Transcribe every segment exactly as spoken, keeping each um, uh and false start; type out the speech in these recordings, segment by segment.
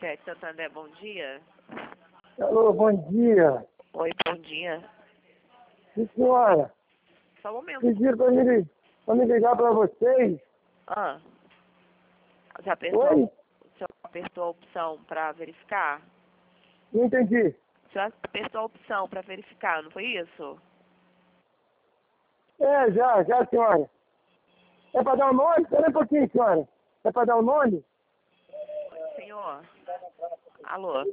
sete Santander, bom dia. Alô, bom dia. Oi, bom dia. Sim, senhora. Só um momento. Pediram para me, li- pra me ligar para vocês. Ah, você apertou, Oi? o senhor apertou a opção para verificar? Não entendi. O senhor apertou a opção para verificar, não foi isso? É, já, já, senhora. É para dar o nome? Espera um pouquinho, senhora. É para dar o nome? Senhor, alô?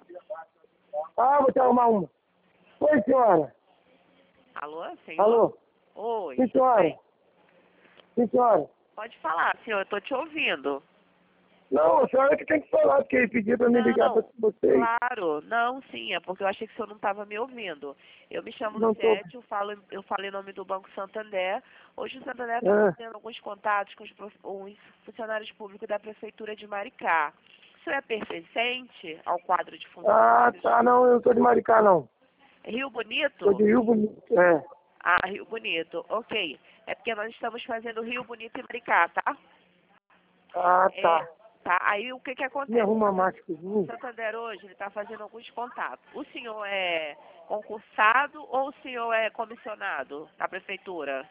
Ah, vou te arrumar uma. Oi, senhora. Alô, senhor? Alô? Oi. Sim, senhora. Sim, senhora. Pode falar, senhor, eu tô te ouvindo. Não, a senhora que tem que falar, porque ele pediu para me ligar para Não, vocês. claro, não, sim, é porque eu achei que o senhor não estava me ouvindo. Eu me chamo Não tô. Lucete, eu falo, eu falo em nome do Banco Santander. Hoje o Santander está Ah, fazendo alguns contatos com os, prof- os funcionários públicos da Prefeitura de Maricá. Isso é pertencente ao quadro de ah, funcionários? tá, não, eu não sou de Maricá, não. Rio Sou de Bonito? Rio Bonito. É. Ah, Rio Bonito, ok. É porque nós estamos fazendo Rio Bonito e Maricá, tá? Ah, É, tá. tá, aí o que que Me acontece? arruma mais que O mim. Santander hoje, ele está fazendo alguns contatos. O senhor é concursado ou o senhor é comissionado na prefeitura?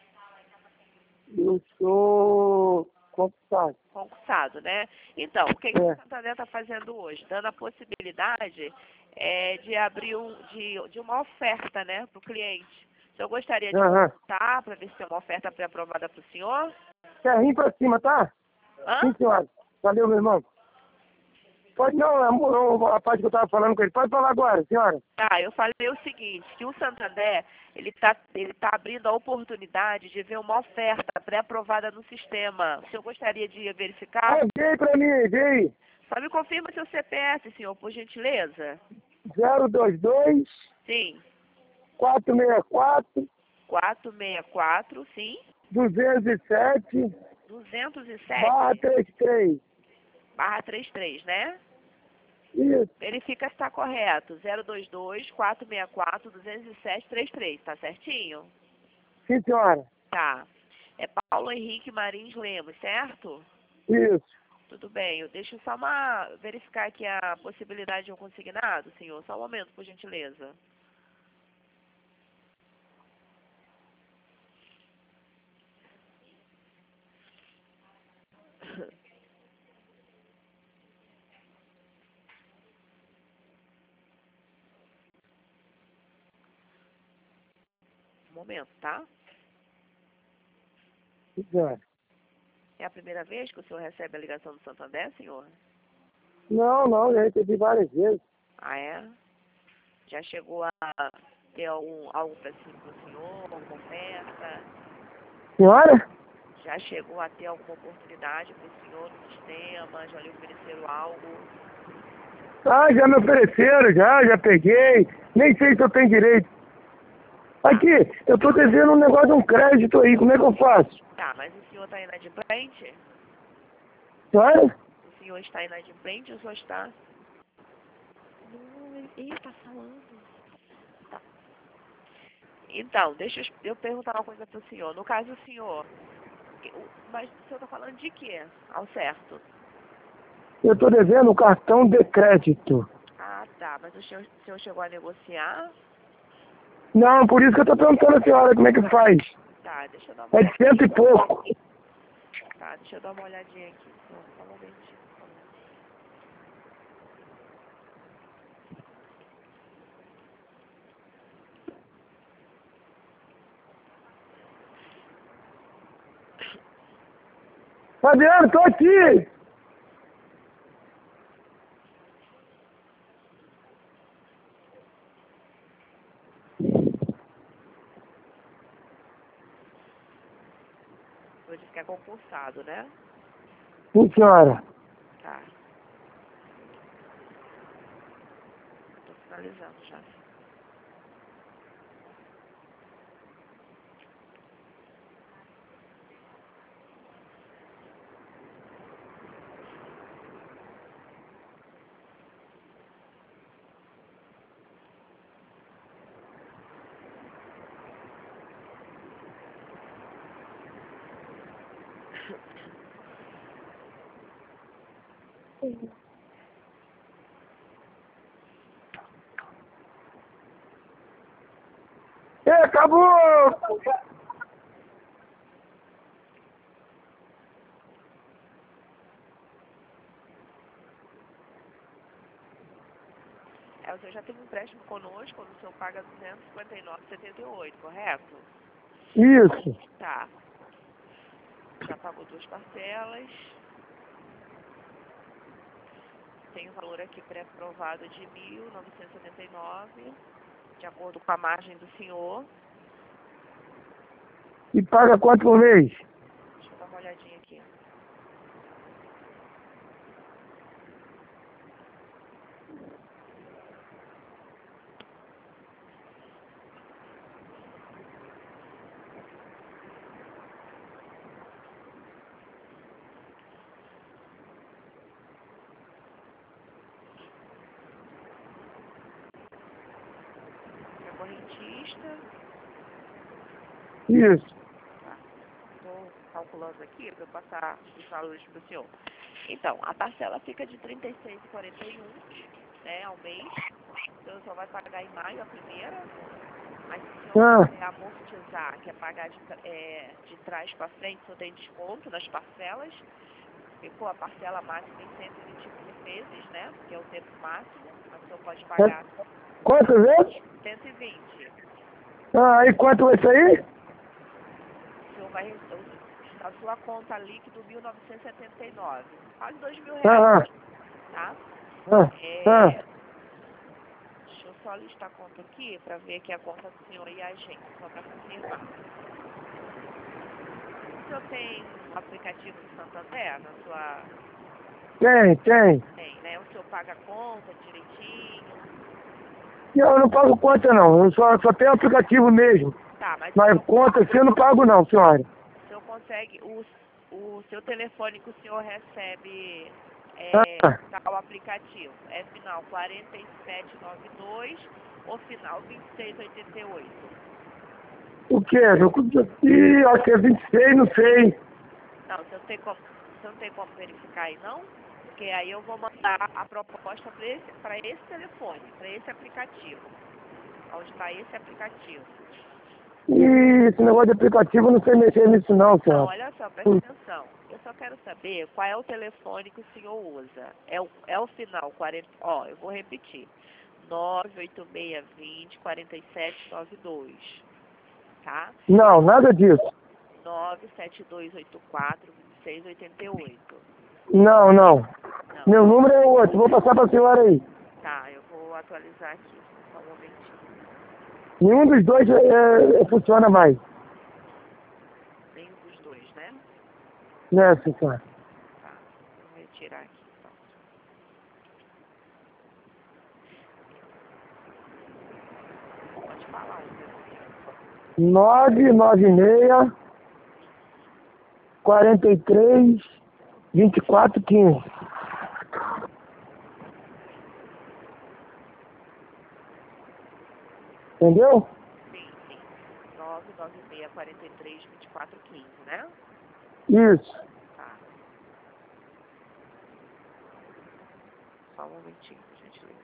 Eu sou computado. Concursado, né? Então, o que, que o É. Santander está fazendo hoje? Dando a possibilidade é, de abrir um, de, de uma oferta, né, para o cliente. O senhor gostaria de Aham. consultar para ver se tem uma oferta pré-aprovada para o senhor? Quer rir pra cima, tá? Hã? Sim, senhora. Valeu, meu irmão. Pode não, amor, a parte que eu tava falando com ele. Pode falar agora, senhora. Tá, eu falei o seguinte, que o Santander, ele está ele tá abrindo a oportunidade de ver uma oferta pré-aprovada no sistema. O senhor gostaria de verificar? Ah, veio pra mim, veio. Só me confirma seu C P F, senhor, por gentileza. zero dois dois, Sim, quatro seis quatro, quatro seis quatro, sim, dois zero sete, duzentos e barra sete, trinta e três. barra trinta e três, né? Isso. Verifica se está correto. zero dois dois, quatro seis quatro, duzentos e sete, trinta e três, tá certinho? Sim, senhora. Tá. É Paulo Henrique Marins Lemos, certo? Isso. Tudo bem, eu deixo só uma verificar aqui a possibilidade de um consignado, senhor. Só um momento, por gentileza. Um momento, tá? Sim, senhora. É a primeira vez que o senhor recebe a ligação do Santander, senhor? Não, não, já recebi várias vezes. Ah, é? Já chegou a ter algum, algo para si para o senhor, alguma oferta? Senhora? Já chegou a ter alguma oportunidade para o senhor no sistema? Já lhe ofereceram algo? Ah, já me ofereceram, já, já peguei. Nem sei se eu tenho direito. Aqui, eu tô devendo um negócio de um crédito aí, como é que eu faço? Tá, mas o senhor está inadimplente? Senhora? O senhor está inadimplente ou só está... Não, ele, ele está falando. Tá. Então, deixa eu, eu perguntar uma coisa para o senhor. No caso, o senhor... o- Mas o senhor está falando de quê, ao certo? Eu tô devendo um cartão de crédito. Ah, tá. Mas o senhor, o senhor chegou a negociar? Não, por isso que eu tô perguntando a senhora como é que faz. Tá, deixa eu dar uma É de cento e pouco. Tá, deixa eu dar uma olhadinha aqui. Só, só um momentinho. Só um momentinho. Fabiano, tô aqui. Eu disse que é concursado, né? Sim, senhora. Tá. Tô finalizando já. acabou! É, o senhor já teve um empréstimo conosco, quando o senhor paga duzentos e cinquenta e nove reais e setenta e oito centavos, correto? Isso. Tá. Já pagou duas parcelas. Tem o valor aqui pré-aprovado de mil novecentos e setenta e nove reais, de acordo com a margem do senhor. E paga quanto por mês? Deixa eu dar uma olhadinha aqui. É correntista. Isso. Estou calculando aqui para eu passar os valores para o senhor. Então, a parcela fica de trinta e seis reais e quarenta e um centavos, né, ao mês. Então, só vai pagar em maio a primeira. Mas se o senhor Ah, quiser amortizar, que é pagar de, é, de trás para frente, o senhor tem desconto nas parcelas. Ficou a parcela máxima em cento e vinte e cinco vezes, né? Que é o tempo máximo. Mas o senhor pode pagar quantas vezes? cento e vinte. Ah, e quanto vai sair? O senhor vai receber na sua conta líquido mil novecentos e setenta e nove. Quase dois mil Ah, reais, tá? ah, ah. É, deixa eu só listar a conta aqui para ver aqui a conta do senhor e a gente, só para confirmar. O senhor tem um aplicativo do Santander na sua... Tem, tem. Tem, né? O senhor paga a conta direitinho. Não, eu não pago conta não, eu só, só tenho aplicativo mesmo. Tá, mas o Mas senhor, conta assim eu não pago não, senhora. o senhor consegue... O, o seu telefone que o senhor recebe... É, Ah, tá, o aplicativo é final quarenta e sete noventa e dois ou final vinte e seis oitenta e oito. o quê? Eu, ih, acho que é vinte e seis, não sei. Não, você não tem como, você não tem como verificar aí, não? Porque aí eu vou mandar a proposta para esse, para esse telefone, para esse aplicativo. Onde está esse aplicativo. Ih, esse negócio de aplicativo eu não sei mexer nisso não, Não, senhora. olha só, presta atenção. Eu só quero saber qual é o telefone que o senhor usa. É o, é o final quarenta... Ó, eu vou repetir. nove oito seis dois zero quatro sete nove dois. Tá? Não, nada disso. nove sete dois oito quatro dois seis oito oito. Não, não. Não. Meu número é outro, vou passar pra senhora aí. Tá, eu vou atualizar aqui. Só um momentinho. Nenhum dos dois é, é, funciona mais. Nenhum dos dois, né? Né, senhora? Tá, vou retirar aqui então. Pode falar o número. nove nove seis, quarenta e três, vinte e quatro, quinze. Entendeu? Sim, sim. nove nove seis quatro três dois quatro um cinco, né? Isso. Tá. Só um momentinho, por gentileza.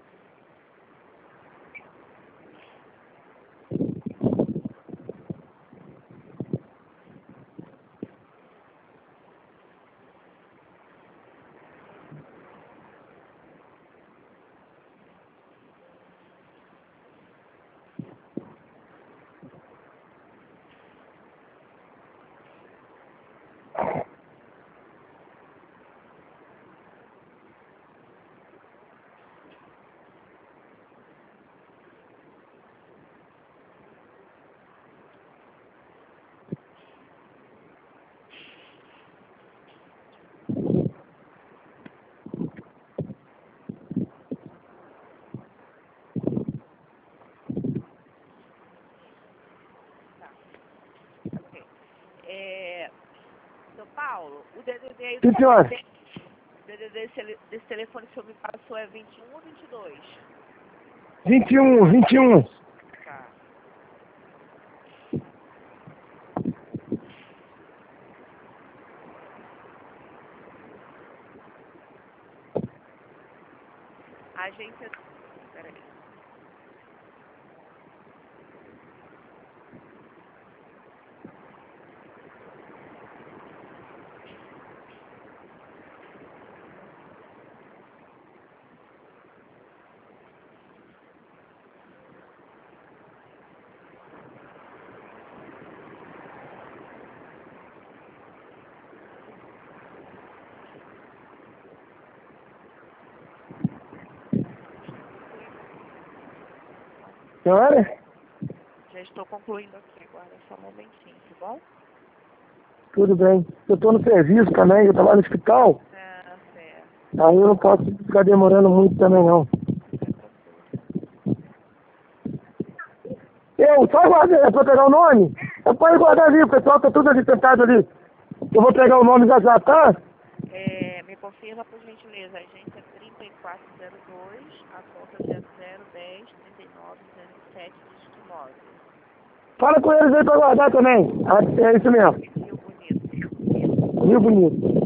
Ok. É, seu Paulo, o D D D aí do Sim, senhora. o D D D desse, desse telefone que o senhor me passou é vinte e um ou vinte e dois? vinte e um, vinte e um. Tá. A agência... Peraí. Senhora? Já estou concluindo aqui, guarda só um momentinho, tá bom? Tudo bem. Eu tô no serviço também, eu trabalho no hospital. Ah, certo. Aí eu não posso ficar demorando muito também, não. Fica tranquilo. Eu só guardei, é pra pegar o nome? Eu pode guardar ali, o pessoal tá tudo ali sentado ali. Eu vou pegar o nome já já, tá? É, me confirma, por gentileza, a agência trinta e quatro zero dois, a conta zero zero dez trinta e nove zero sete, dígito nove. Fala com eles aí pra guardar também. Ah, é isso mesmo. Rio Bonito. Rio Bonito.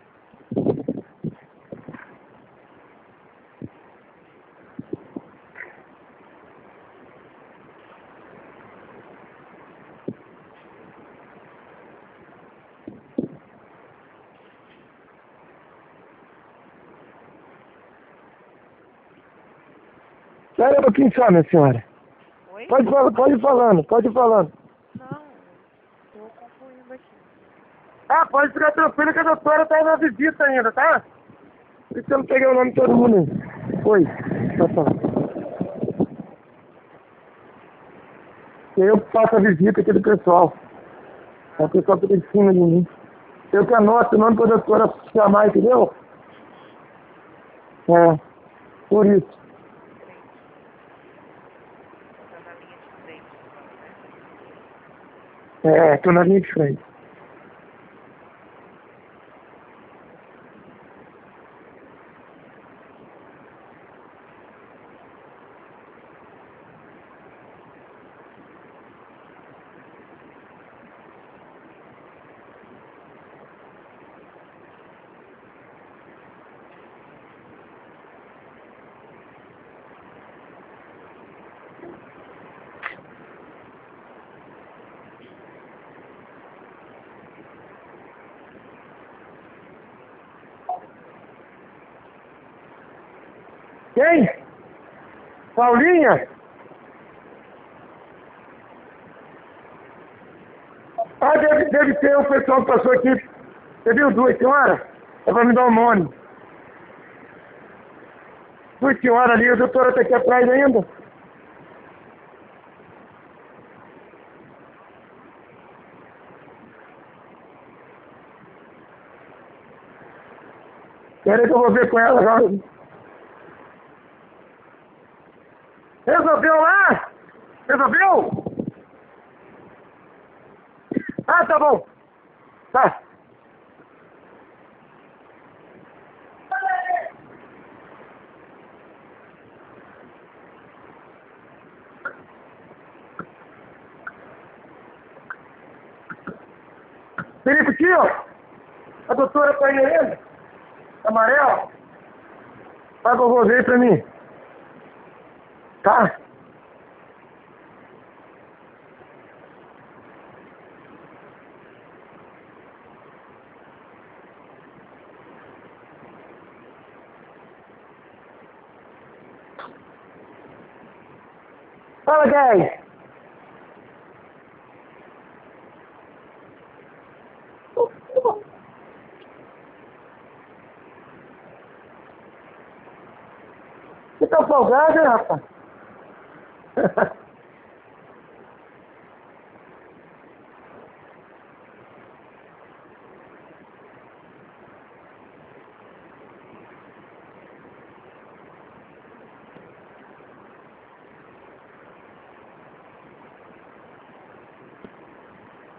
Espera um pouquinho só, minha senhora. Oi? Pode, fala- pode ir falando, pode ir falando. Não, estou concluindo aqui. Ah, pode ficar tranquilo que a doutora tá na visita ainda, tá? Por isso que eu não peguei o nome de todo mundo aí. Oi, pode falar. Eu faço a visita aqui do pessoal. É o pessoal fica em cima de mim. Eu que anoto o nome pra doutora chamar, entendeu? É, por isso. Frente. Tá na linha de frente, então, né? É, tô na linha de frente. Quem? Paulinha? Ah, deve, deve ter o pessoal que passou aqui. Você viu duas senhoras? É pra me dar o nome. Duas senhoras ali, a doutora tá aqui atrás ainda. Espera aí que eu vou ver com ela agora. Resolveu lá? Resolveu? Ah, tá bom. Tá. Felipe, tio, a doutora tá aí ainda? Amarelo? Paga o roseiro pra mim. Tá? Fala, gay. Você tá folgado, hein, rapaz?